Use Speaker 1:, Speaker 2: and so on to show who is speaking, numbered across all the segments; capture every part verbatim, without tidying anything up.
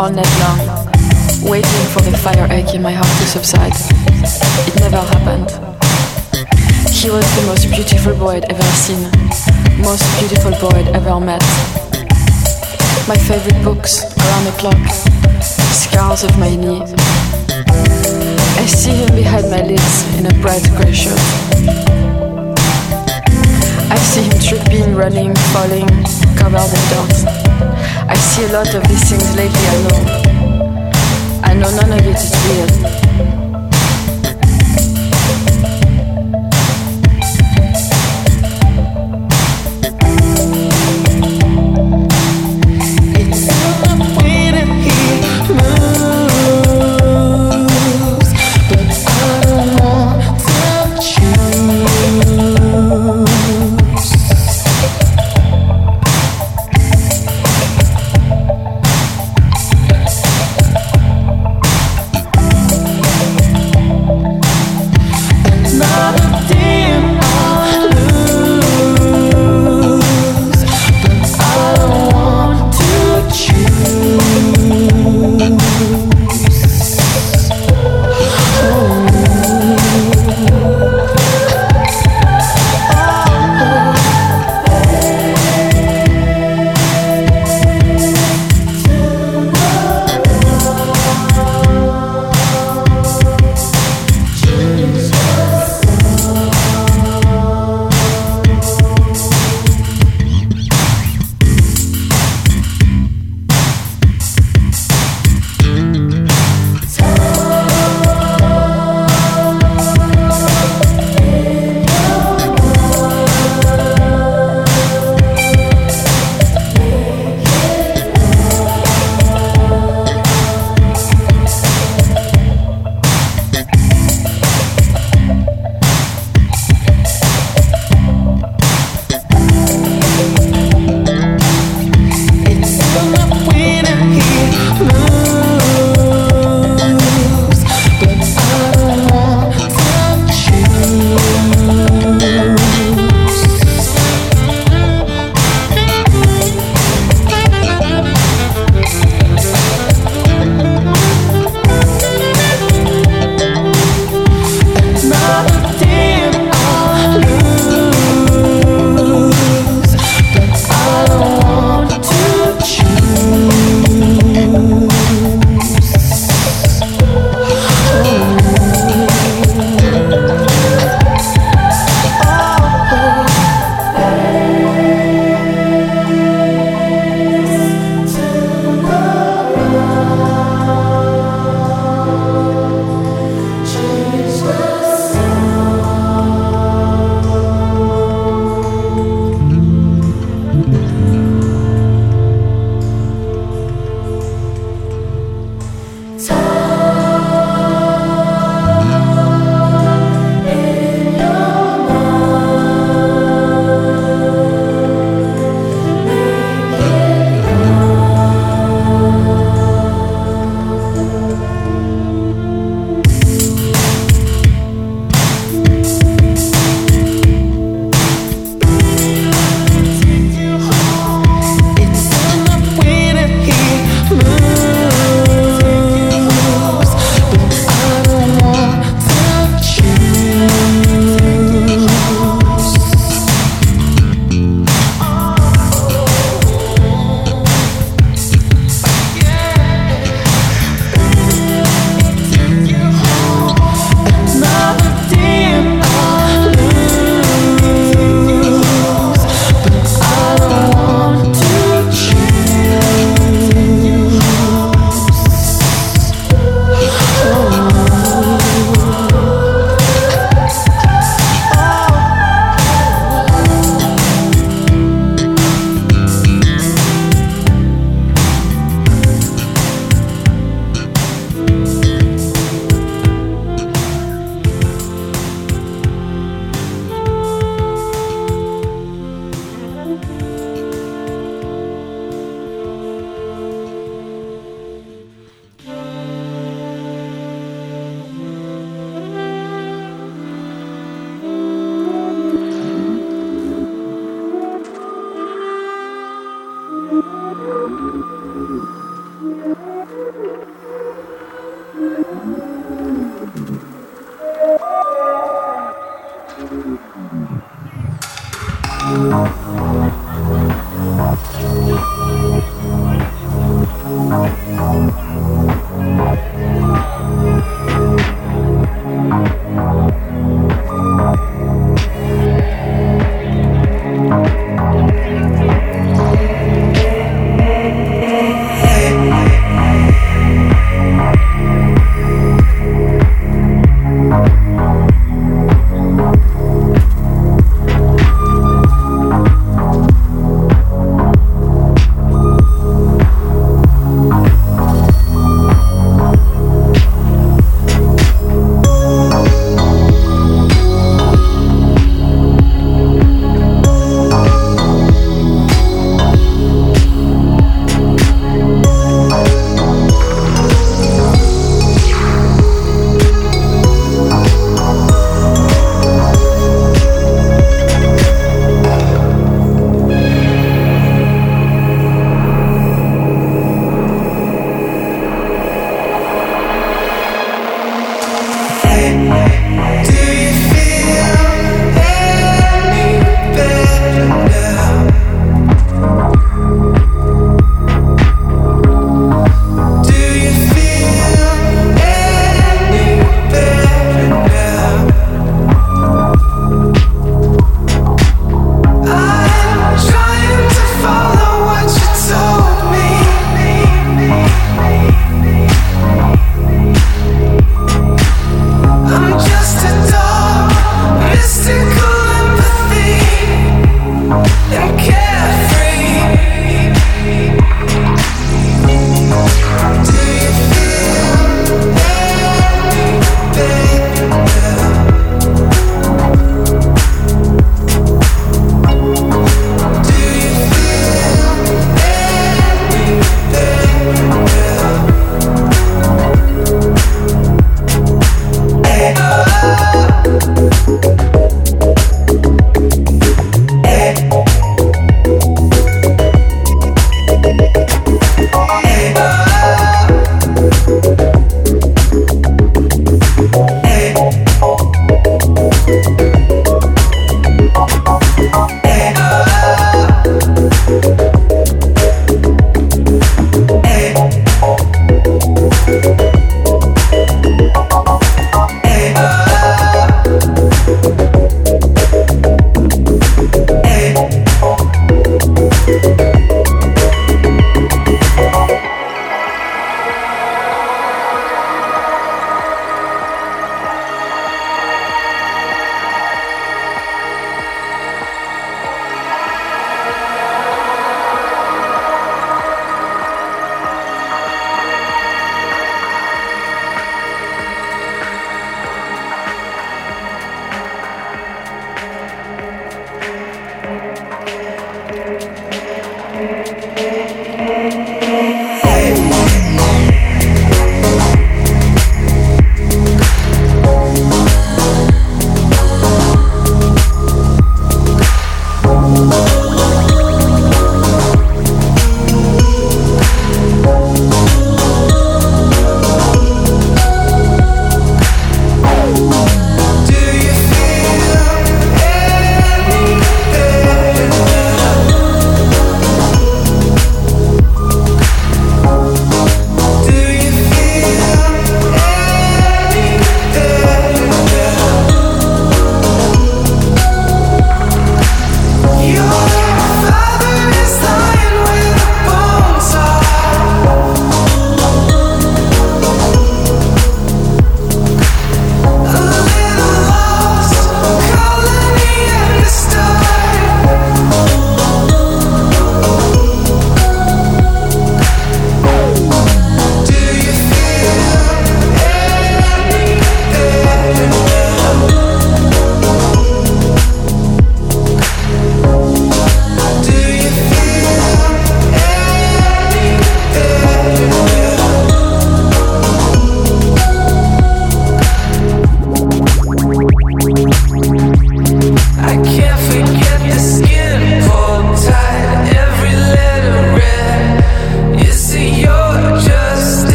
Speaker 1: all night long, waiting for the fire ache in my heart to subside. It never happened. He was the most beautiful boy I'd ever seen, most beautiful boy I'd ever met. My favorite books, around the clock, scars of my knee. I see him behind my lids in a bright grey shirt. I see him tripping, running, falling, covered in dirt. I see a lot of these things lately, I know. I know none of it is real.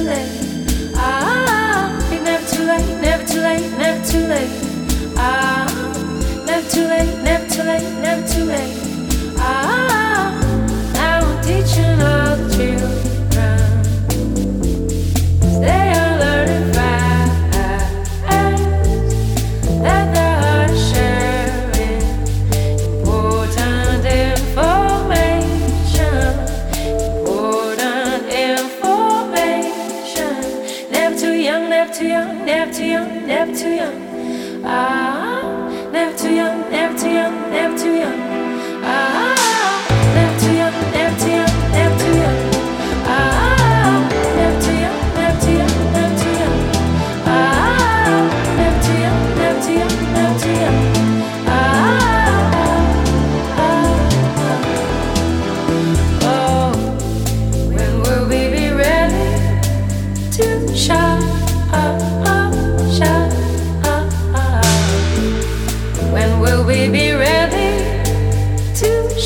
Speaker 2: late. Ah, it's never too late, never too late, never too late. Ah, never too late, never too late, never too late. Ah, I'm teaching all the children. They are learning fast that the heart is sharing important information, important information. Never too young, never too young, never too young, never too young. Ah, never too young, never too young, never too young. Ah, never too young, never too young, never too young. Ah, never too young, never too young, never too young. Ah, never too young, never too young, never too young. Ah, oh, when will we be ready to shine, shine? When will we be ready to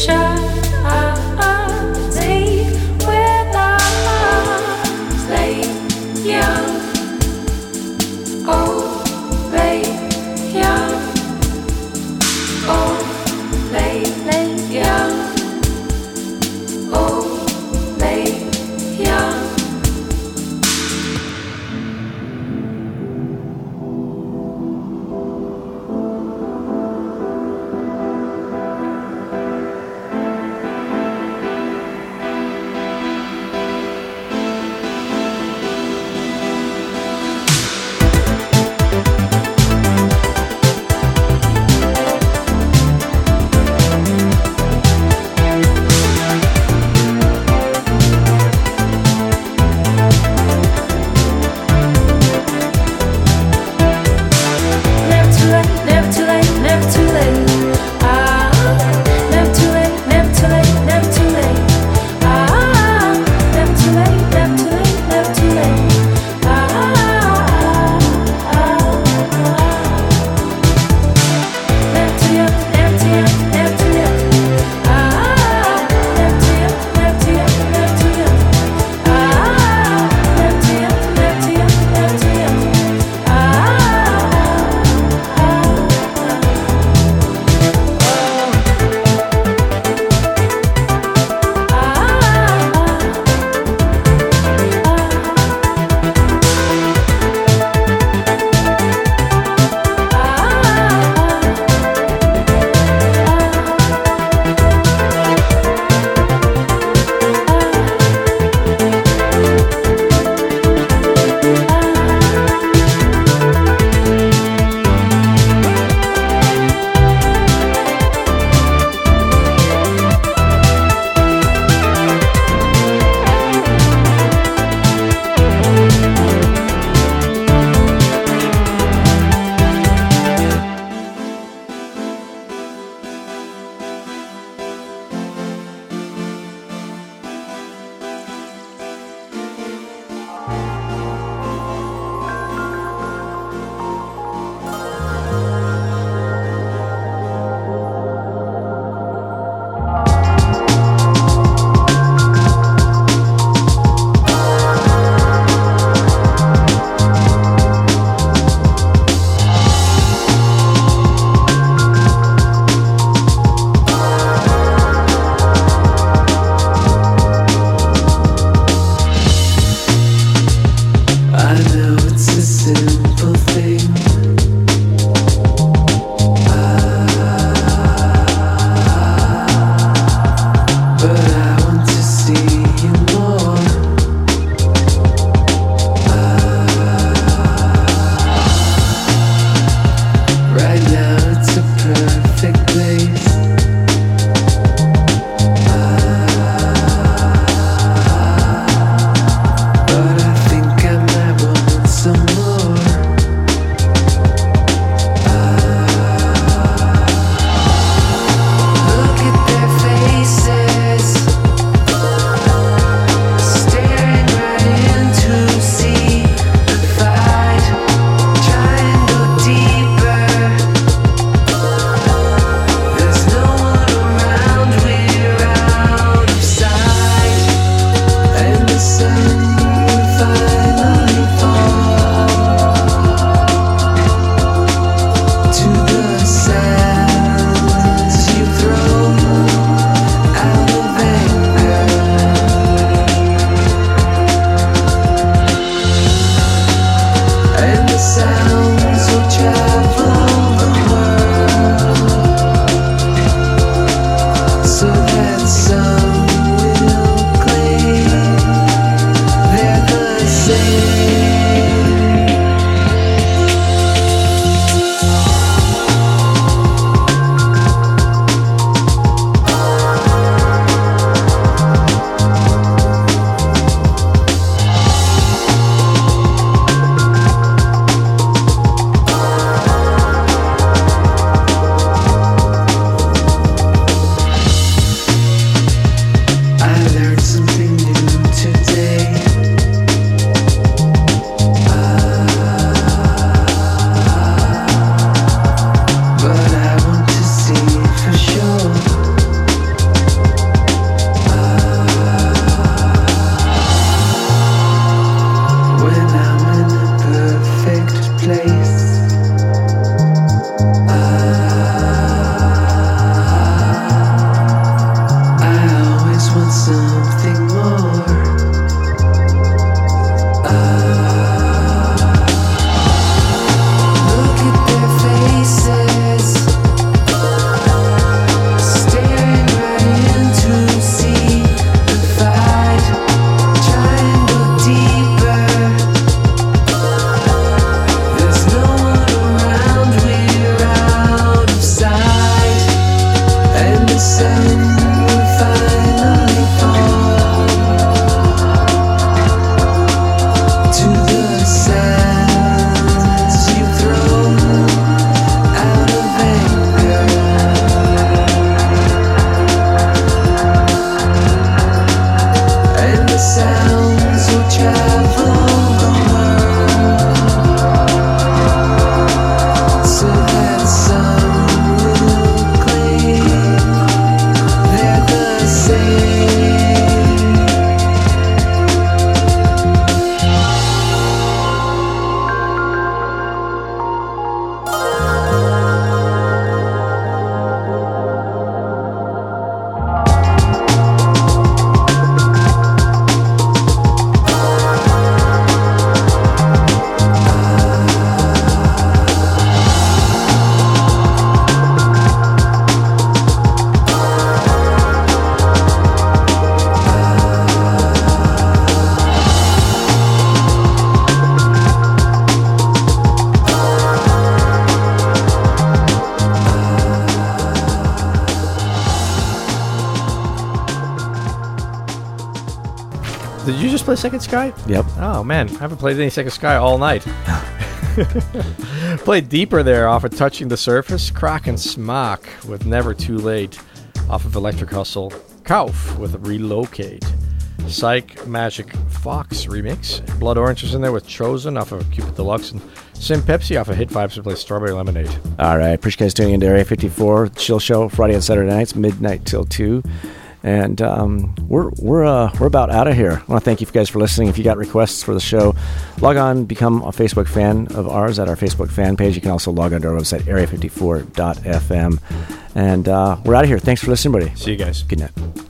Speaker 3: play Second Sky?
Speaker 4: Yep.
Speaker 3: Oh, man. I haven't played any Second Sky all night. Played Deeper there off of Touching the Surface. Kraken Smock with Never Too Late off of Electric Hustle. Kauf with Relocate. Psych Magic Fox remix. Blood Orange is in there with Chosen off of Cupid Deluxe. And Sim Pepsi off of Hit Vibes to play Strawberry Lemonade.
Speaker 4: All right. Appreciate you guys tuning into Area fifty-four. Chill Show Friday and Saturday nights, midnight till two. And um, we're we're uh, we're about out of here. I want to thank you guys for listening. If you got requests for the show, log on, become a Facebook fan of ours at our Facebook fan page. You can also log on to our website, area fifty-four dot f m. And uh, we're out of here. Thanks for listening, buddy.
Speaker 3: See you guys.
Speaker 4: Good night.